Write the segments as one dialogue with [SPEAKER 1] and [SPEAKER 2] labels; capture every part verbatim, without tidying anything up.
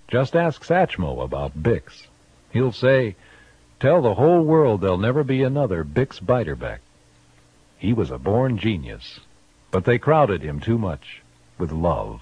[SPEAKER 1] Just ask Satchmo about Bix. He'll say, tell the whole world there'll never be another Bix Beiderbecke. He was a born genius, but they crowded him too much with love.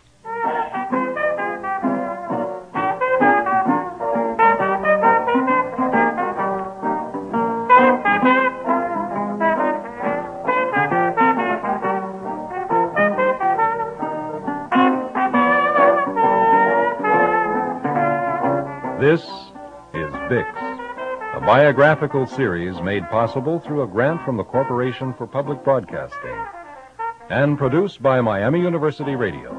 [SPEAKER 1] This is Bix, a biographical series made possible through a grant from the Corporation for Public Broadcasting and produced by Miami University Radio.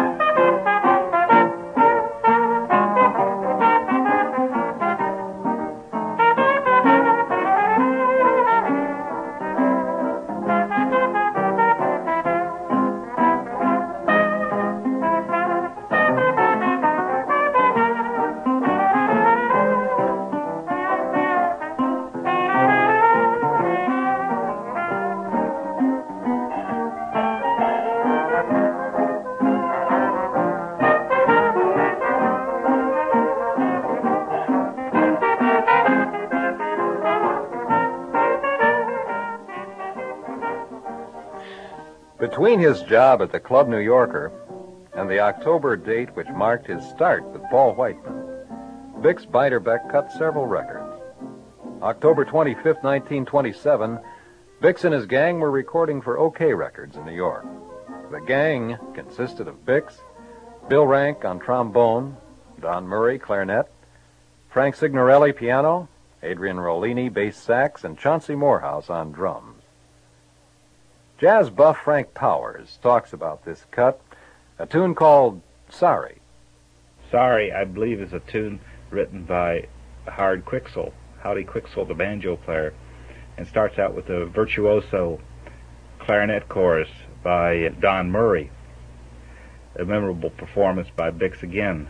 [SPEAKER 1] Between his job at the Club New Yorker and the October date which marked his start with Paul Whiteman, Bix Beiderbecke cut several records. October twenty-fifth, nineteen twenty-seven, Bix and his gang were recording for OK Records in New York. The gang consisted of Bix, Bill Rank on trombone, Don Murray clarinet, Frank Signorelli piano, Adrian Rollini bass sax, and Chauncey Morehouse on drums. Jazz buff Frank Powers talks about this cut, a tune called Sorry.
[SPEAKER 2] Sorry, I believe, is a tune written by Howard Quixel, Howdy Quixel, the banjo player, and starts out with a virtuoso clarinet chorus by Don Murray, a memorable performance by Bix again.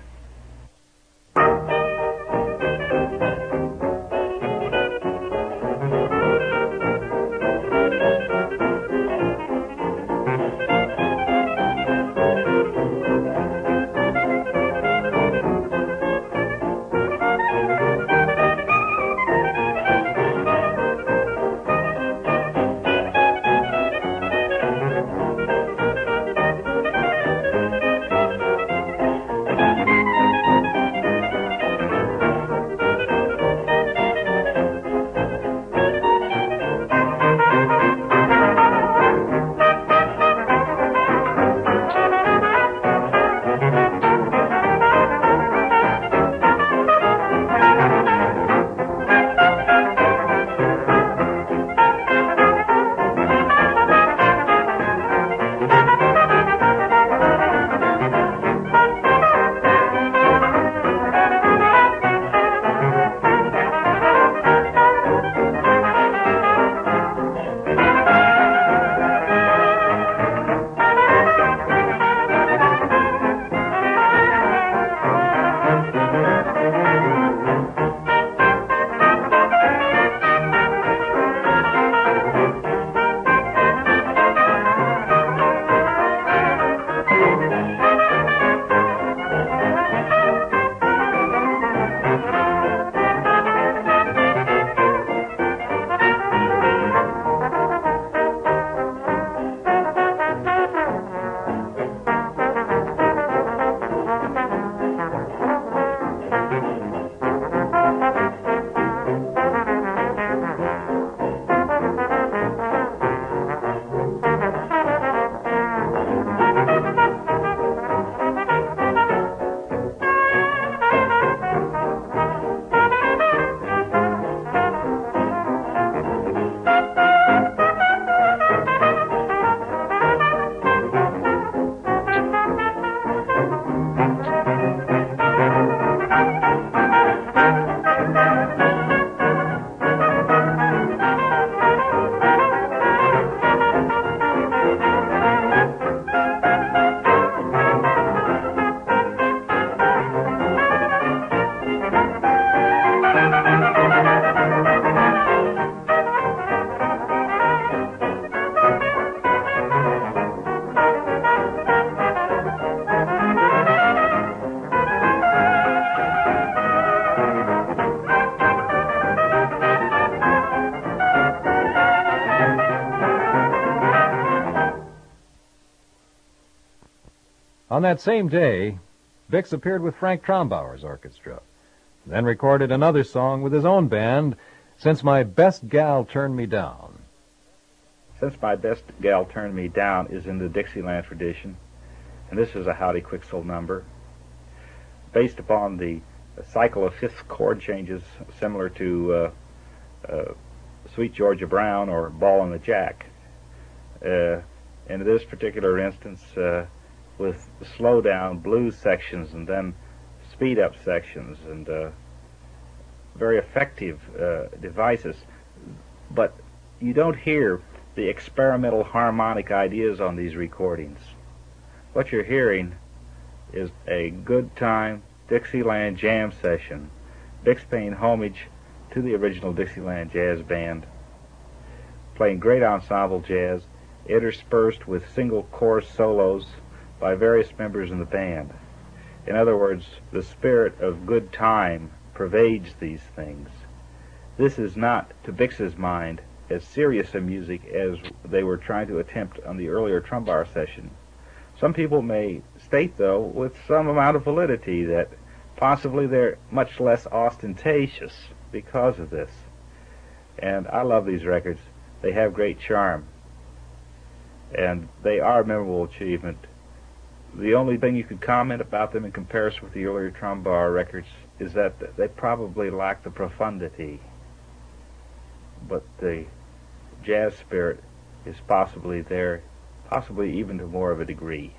[SPEAKER 1] On that same day, Bix appeared with Frank Trombauer's orchestra, then recorded another song with his own band, Since My Best Gal Turned Me Down.
[SPEAKER 2] Since My Best Gal Turned Me Down is in the Dixieland tradition, and this is a Howdy Quixel number, based upon the cycle of fifth chord changes similar to uh, uh, Sweet Georgia Brown or Ball and the Jack. Uh, in this particular instance, uh, with slow down blues sections and then speed up sections and uh, very effective uh, devices, but you don't hear the experimental harmonic ideas on these recordings. What you're hearing is a good time Dixieland jam session, Bix paying homage to the original Dixieland Jazz Band, playing great ensemble jazz interspersed with single chorus solos by various members in the band. In other words, the spirit of good time pervades these things. This is not, to Bix's mind, as serious a music as they were trying to attempt on the earlier Trumbauer session. Some people may state, though, with some amount of validity, that possibly they're much less ostentatious because of this. And I love these records. They have great charm. And they are a memorable achievement. The only thing you could comment about them in comparison with the earlier Trumbauer records is that they probably lack the profundity. But the jazz spirit is possibly there, possibly even to more of a degree.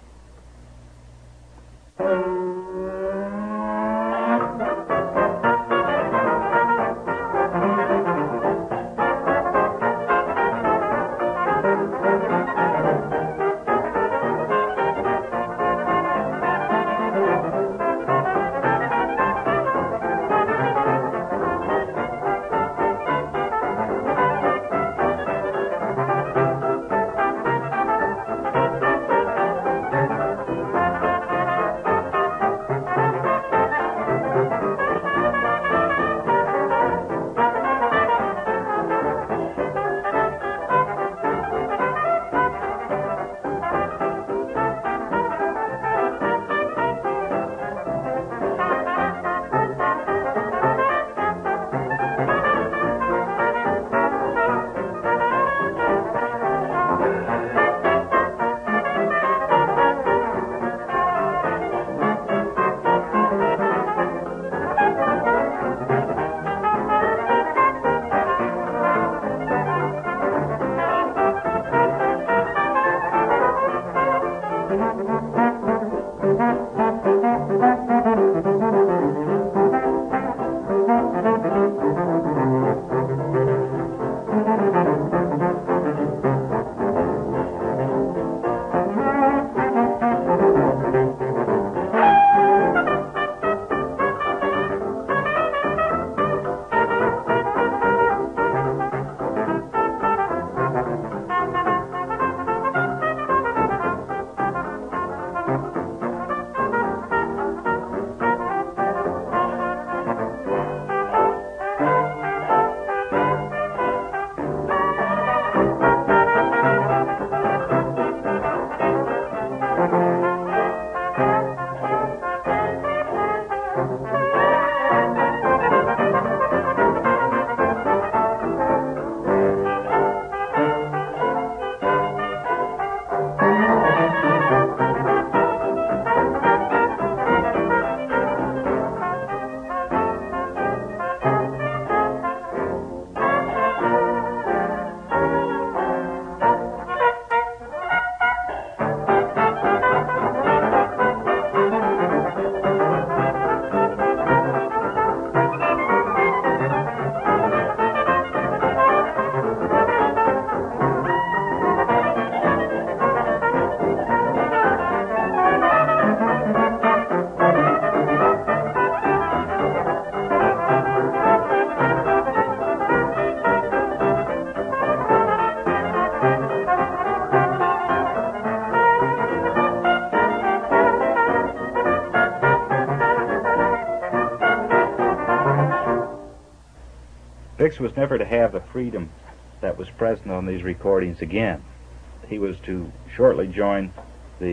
[SPEAKER 2] Bix was never to have the freedom that was present on these recordings again. He was to shortly join the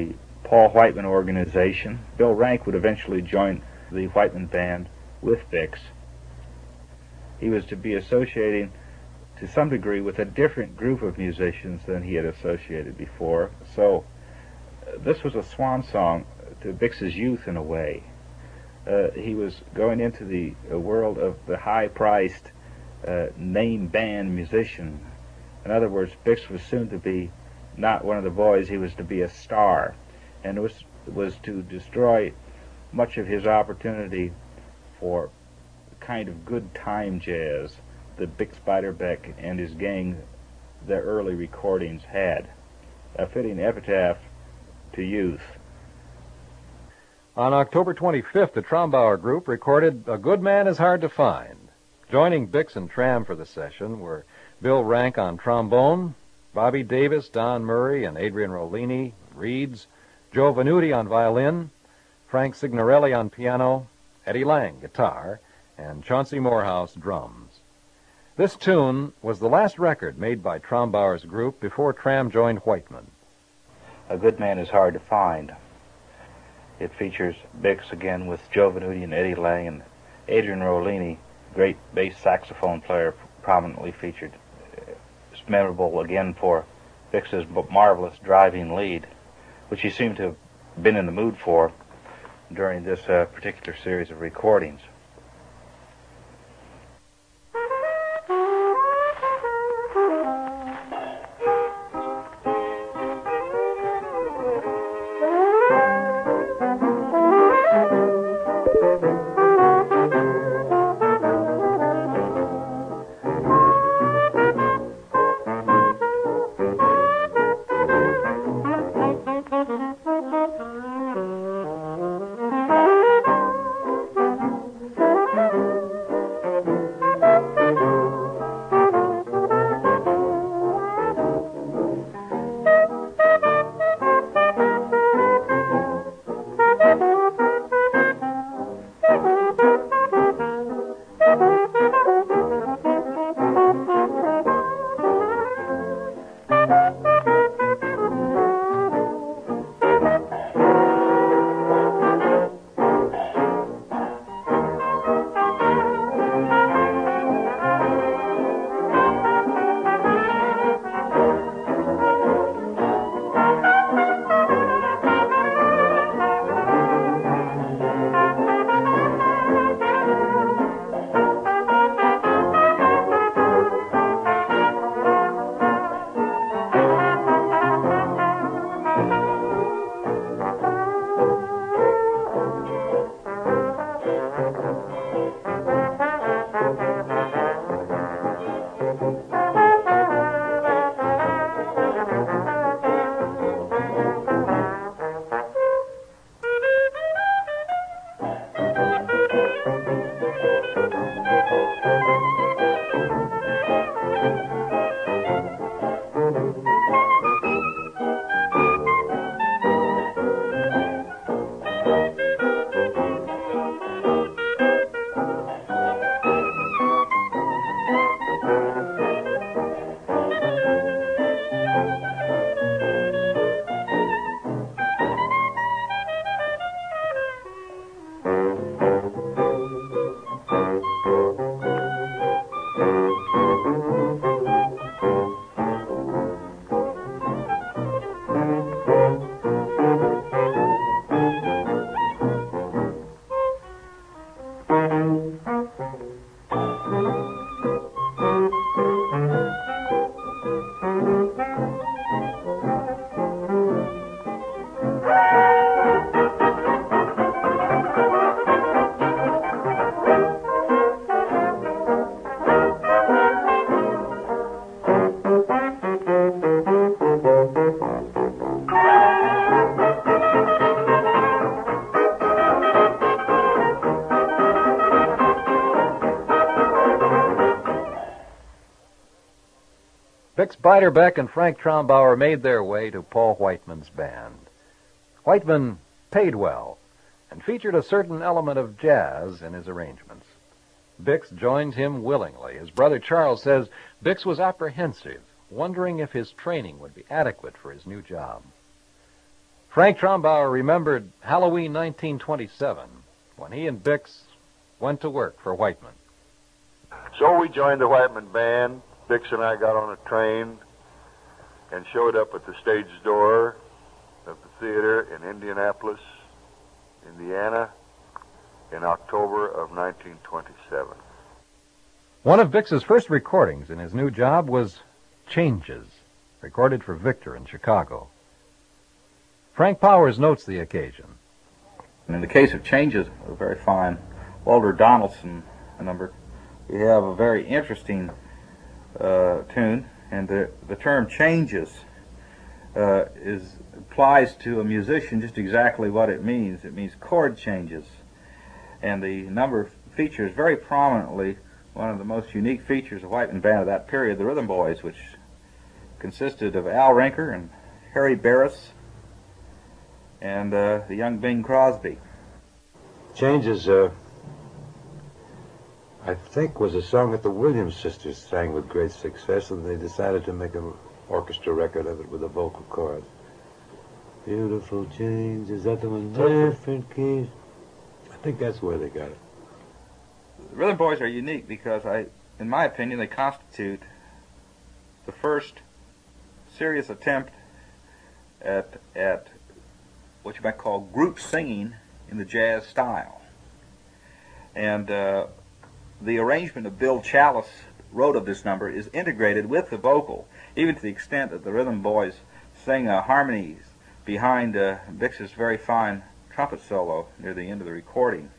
[SPEAKER 2] Paul Whiteman organization. Bill Rank would eventually join the Whiteman Band with Bix. He was to be associating to some degree with a different group of musicians than he had associated before. So uh, this was a swan song to Bix's youth in a way. Uh, he was going into the uh, world of the high-priced uh, name band musician. In other words, Bix was soon to be not one of the boys, he was to be a star. And it was, was to destroy much of his opportunity for kind of good time jazz that Bix Beiderbecke and his gang, their early recordings, had. A fitting epitaph to youth.
[SPEAKER 1] On October twenty-fifth, the Trombauer Group recorded A Good Man Is Hard to Find. Joining Bix and Tram for the session were Bill Rank on trombone, Bobby Davis, Don Murray, and Adrian Rollini, reeds, Joe Venuti on violin, Frank Signorelli on piano, Eddie Lang, guitar, and Chauncey Morehouse, drums. This tune was the last record made by Trombauer's group before Tram joined Whiteman.
[SPEAKER 2] A Good Man Is Hard to Find. It features Bix again with Joe Venuti and Eddie Lang, and Adrian Rollini, great bass saxophone player, prominently featured. It's memorable again for Bix's marvelous driving lead, which he seemed to have been in the mood for during this uh, particular series of recordings.
[SPEAKER 1] Bix Beiderbecke and Frank Trombauer made their way to Paul Whiteman's band. Whiteman paid well and featured a certain element of jazz in his arrangements. Bix joined him willingly. His brother Charles says Bix was apprehensive, wondering if his training would be adequate for his new job. Frank Trombauer remembered Halloween nineteen twenty-seven when he and Bix went to work for Whiteman.
[SPEAKER 3] So we joined the Whiteman band. Bix and I got on a train and showed up at the stage door of the theater in Indianapolis, Indiana, in October of nineteen twenty-seven.
[SPEAKER 1] One of Bix's first recordings in his new job was Changes, recorded for Victor in Chicago. Frank Powers notes the occasion.
[SPEAKER 2] In the case of Changes, a very fine Walter Donaldson number, we have a very interesting uh, tune, and the, the term changes uh, is applies to a musician just exactly what it means. It means chord changes. And the number features very prominently one of the most unique features of Whiteman band of that period, the Rhythm Boys, which consisted of Al Rinker and Harry Barris and uh, the young Bing Crosby.
[SPEAKER 4] Changes, uh, I think, was a song that the Williams sisters sang with great success, and they decided to make an orchestra record of it with a vocal chord. Beautiful changes, that the one, different keys. I think that's where they got it.
[SPEAKER 2] The Rhythm Boys are unique because, I, in my opinion, they constitute the first serious attempt at at what you might call group singing in the jazz style. And uh, the arrangement of Bill Challis wrote of this number is integrated with the vocal, even to the extent that the Rhythm Boys sing uh, harmonies behind uh, Bix's very fine trumpet solo near the end of the recording.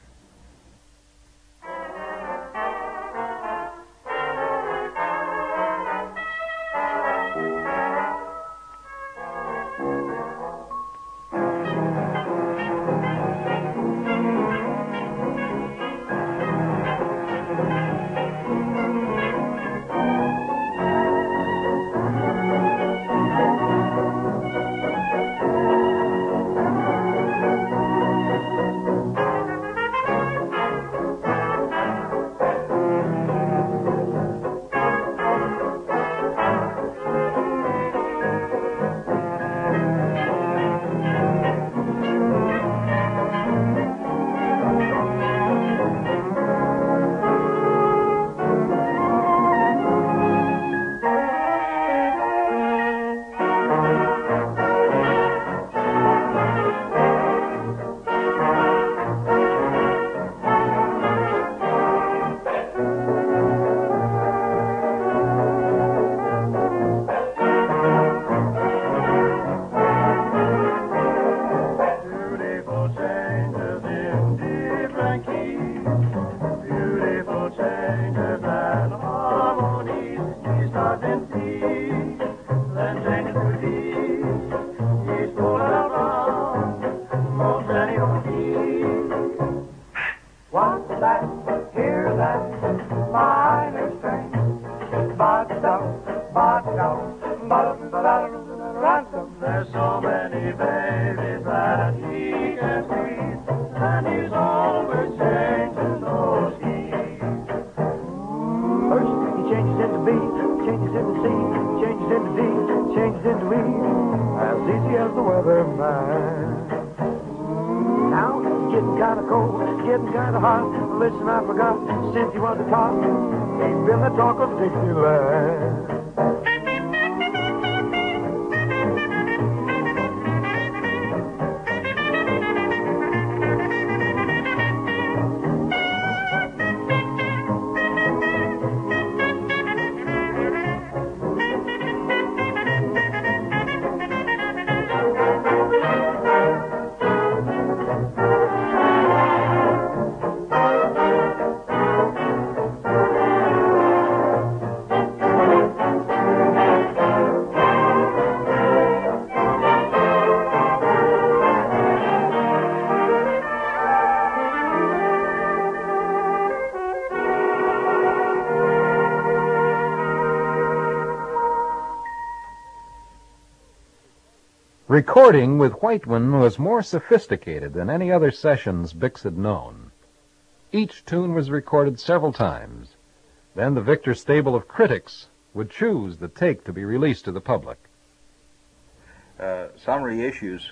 [SPEAKER 1] Recording with Whiteman was more sophisticated than any other sessions Bix had known. Each tune was recorded several times. Then the Victor stable of critics would choose the take to be released to the public.
[SPEAKER 2] Uh, some reissues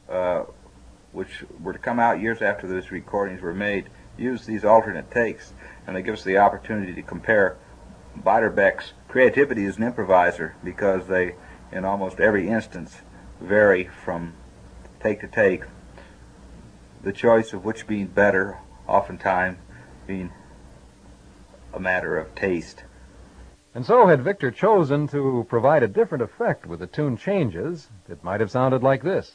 [SPEAKER 2] uh, which were to come out years after those recordings were made, use these alternate takes, and they give us the opportunity to compare Beiderbecke's creativity as an improviser, because they, in almost every instance, vary from take to take, the choice of which being better, oftentimes being a matter of taste.
[SPEAKER 1] And so, had Victor chosen to provide a different effect with the tune changes, it might have sounded like this.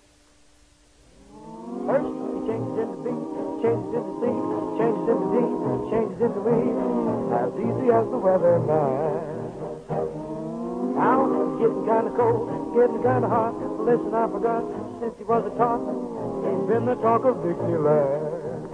[SPEAKER 5] First, he changes into B, changes into C, changes into D, changes into E, as easy as the weather now. Now, it's getting kind of cold, getting kind of hot. Listen, I forgot, since he was a tot, he's been the talk of Dixieland.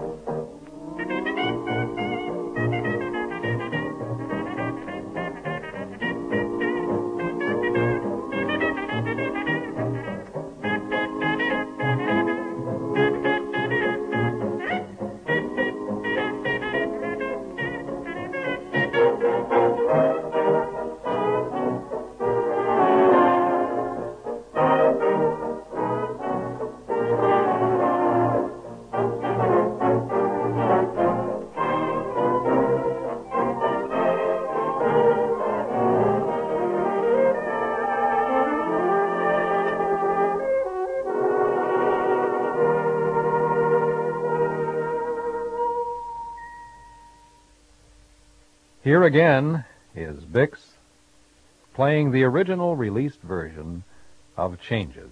[SPEAKER 1] Here again is Bix playing the original released version of Changes.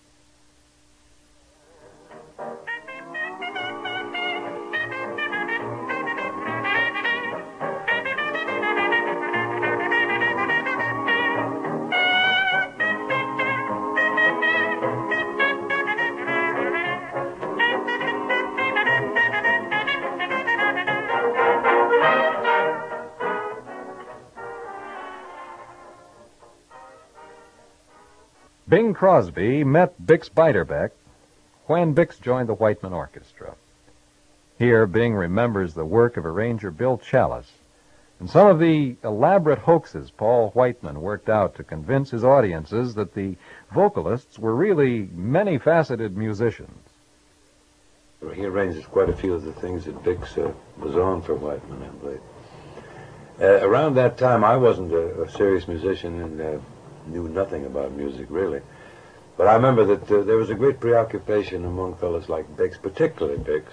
[SPEAKER 1] Bing Crosby met Bix Beiderbecke when Bix joined the Whiteman Orchestra. Here, Bing remembers the work of arranger Bill Challis and some of the elaborate hoaxes Paul Whiteman worked out to convince his audiences that the vocalists were really many-faceted musicians.
[SPEAKER 4] He arranges quite a few of the things that Bix uh, was on for Whiteman, I believe. Uh, around that time, I wasn't a, a serious musician and uh, knew nothing about music, really. But I remember that uh, there was a great preoccupation among fellows like Bix, particularly Bix,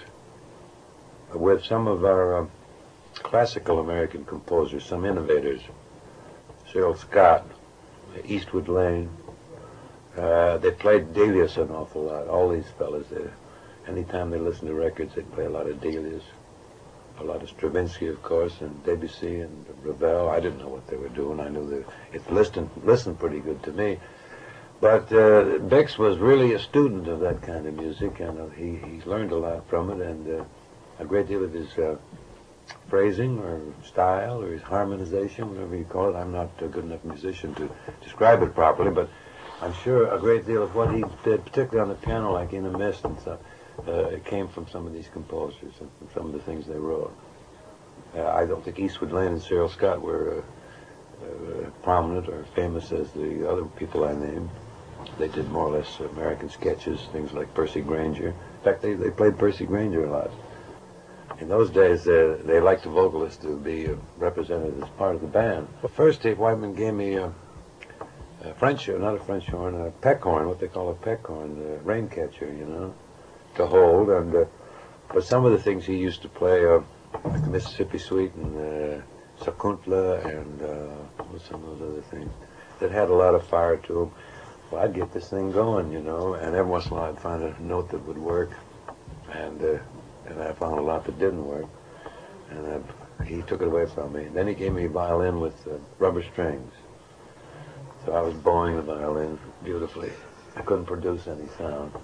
[SPEAKER 4] with some of our uh, classical American composers, some innovators. Cyril Scott, Eastwood Lane. Uh, they played Delius an awful lot. All these fellas, they, anytime they listened to records, they'd play a lot of Delius. A lot of Stravinsky, of course, and Debussy and Ravel. I didn't know what they were doing. I knew that it listened, listened pretty good to me. But uh, Bix was really a student of that kind of music, and uh, he, he learned a lot from it, and uh, a great deal of his uh, phrasing or style or his harmonization, whatever you call it. I'm not a good enough musician to describe it properly, but I'm sure a great deal of what he did, particularly on the piano, like In a Mist and stuff, Uh, it came from some of these composers and from some of the things they wrote. Uh, I don't think Eastwood Lane and Cyril Scott were uh, uh, prominent or famous as the other people I named. They did more or less American sketches, things like Percy Granger. In fact, they, they played Percy Granger a lot. In those days, uh, they liked the vocalist to be uh, represented as part of the band. Well, first, Dave Whiteman gave me a, a French, not a French horn, a peckhorn, what they call a peckhorn, a rain catcher, you know, to hold, and uh, but some of the things he used to play, uh, like the Mississippi Suite and uh, Sakuntla and uh, some of those other things that had a lot of fire to them. Well, I'd get this thing going, you know, and every once in a while I'd find a note that would work, and uh, and I found a lot that didn't work, and uh, he took it away from me. And then he gave me a violin with uh, rubber strings, so I was bowing the violin beautifully. I couldn't produce any sound.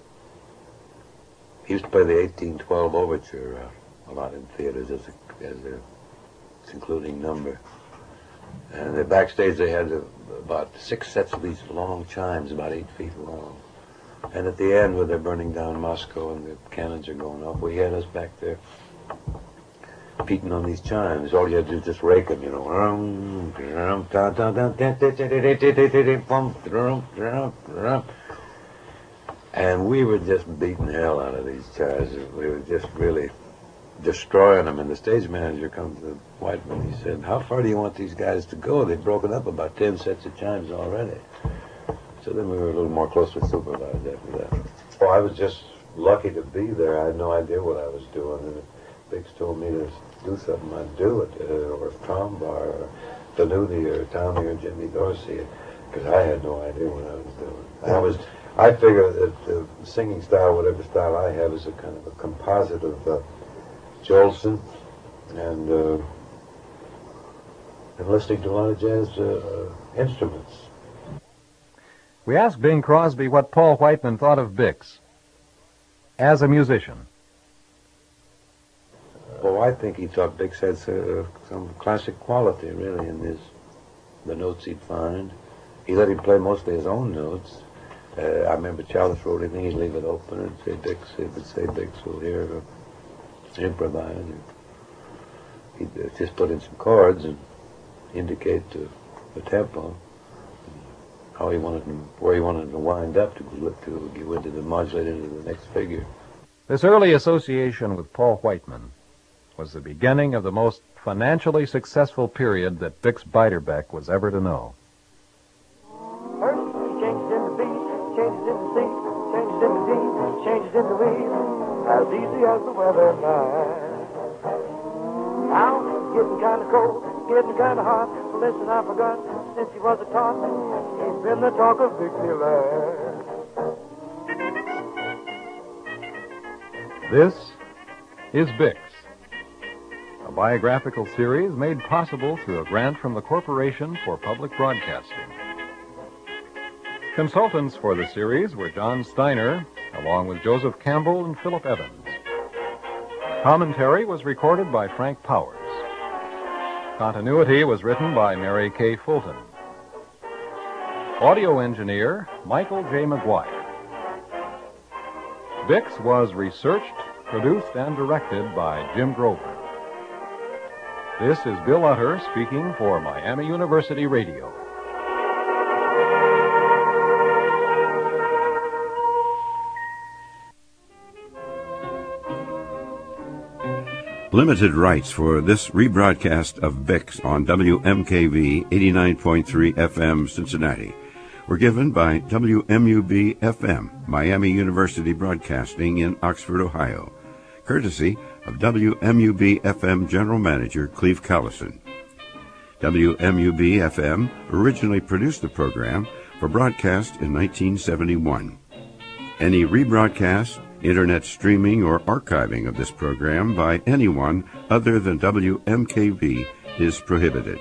[SPEAKER 4] He used to play the eighteen twelve Overture uh, a lot in theaters as a, as a concluding number. And uh, backstage they had uh, about six sets of these long chimes, about eight feet long. And at the end, when they're burning down Moscow and the cannons are going off, we had us back there beating on these chimes. All you had to do is just rake them, you know. And we were just beating hell out of these charges. We were just really destroying them. And the stage manager comes to Whiteman. He said, how far do you want these guys to go? They've broken up about ten sets of chimes already. So then we were a little more closely supervised after that. Well, I was just lucky to be there. I had no idea what I was doing. And if Bix told me to do something, I'd do it. Uh, or Trombar, or Danuti, or Tommy, or Jimmy Dorsey, because I had no idea what I was doing. I was, I figure that the singing style, whatever style I have, is a kind of a composite of uh, Jolson and, uh, and listening to a lot of jazz uh, instruments.
[SPEAKER 1] We asked Bing Crosby what Paul Whiteman thought of Bix as a musician.
[SPEAKER 4] Oh, I think he thought Bix had uh, some classic quality, really, in his the notes he'd find. He let him play mostly his own notes. Uh, I remember Chalice wrote anything, he'd leave it open and say, Bix, he would say, Bix will hear, uh, improvise. And he'd uh, just put in some chords and indicate uh, the tempo, how he wanted him, where he wanted him to wind up to go to go into the modulate into the next figure.
[SPEAKER 1] This early association with Paul Whiteman was the beginning of the most financially successful period that Bix Beiderbecke was ever to know.
[SPEAKER 5] First, he changes in the B, changes in the C, changes in the D, changes in the E, as easy as the weather now. Now, it's getting kind of cold, getting kind of hot. Listen, I forgot, since he was a tot, he's been the talk of Dixieland.
[SPEAKER 1] This is Bix, a biographical series made possible through a grant from the Corporation for Public Broadcasting. Consultants for the series were John Steiner, along with Joseph Campbell and Philip Evans. Commentary was recorded by Frank Powers. Continuity was written by Mary Kay Fulton. Audio engineer, Michael J. McGuire. Bix was researched, produced, and directed by Jim Grover. This is Bill Utter speaking for Miami University Radio.
[SPEAKER 6] Limited rights for this rebroadcast of Bix on W M K V eighty-nine point three F M Cincinnati were given by W M U B F M, Miami University Broadcasting in Oxford, Ohio, courtesy of W M U B F M General Manager Cleve Callison. W M U B F M originally produced the program for broadcast in nineteen seventy-one. Any rebroadcast, Internet streaming, or archiving of this program by anyone other than W M K V is prohibited.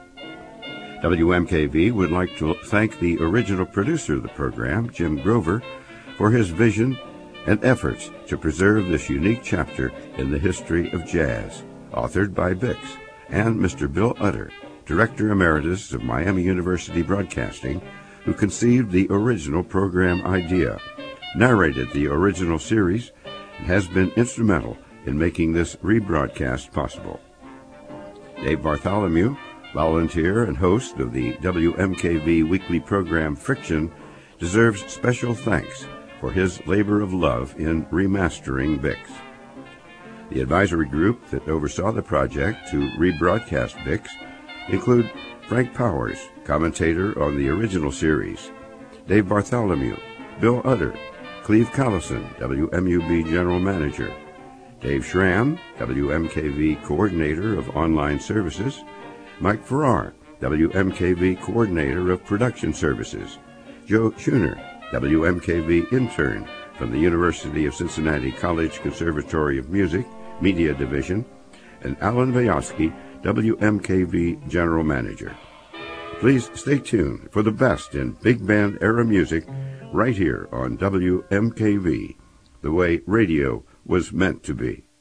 [SPEAKER 6] W M K V would like to thank the original producer of the program, Jim Grover, for his vision and efforts to preserve this unique chapter in the history of jazz, authored by Bix, and Mister Bill Utter, Director Emeritus of Miami University Broadcasting, who conceived the original program idea, narrated the original series, and has been instrumental in making this rebroadcast possible. Dave Bartholomew, volunteer and host of the W M K V weekly program Friction, deserves special thanks for his labor of love in remastering Bix. The advisory group that oversaw the project to rebroadcast Bix include Frank Powers, commentator on the original series, Dave Bartholomew, Bill Utter, Cleve Callison, W M U B General Manager, Dave Schramm, W M K V Coordinator of Online Services, Mike Farrar, W M K V Coordinator of Production Services, Joe Schuner, W M K V Intern from the University of Cincinnati College Conservatory of Music, Media Division, and Alan Vajowski, W M K V General Manager. Please stay tuned for the best in big band era music right here on W M K V, the way radio was meant to be.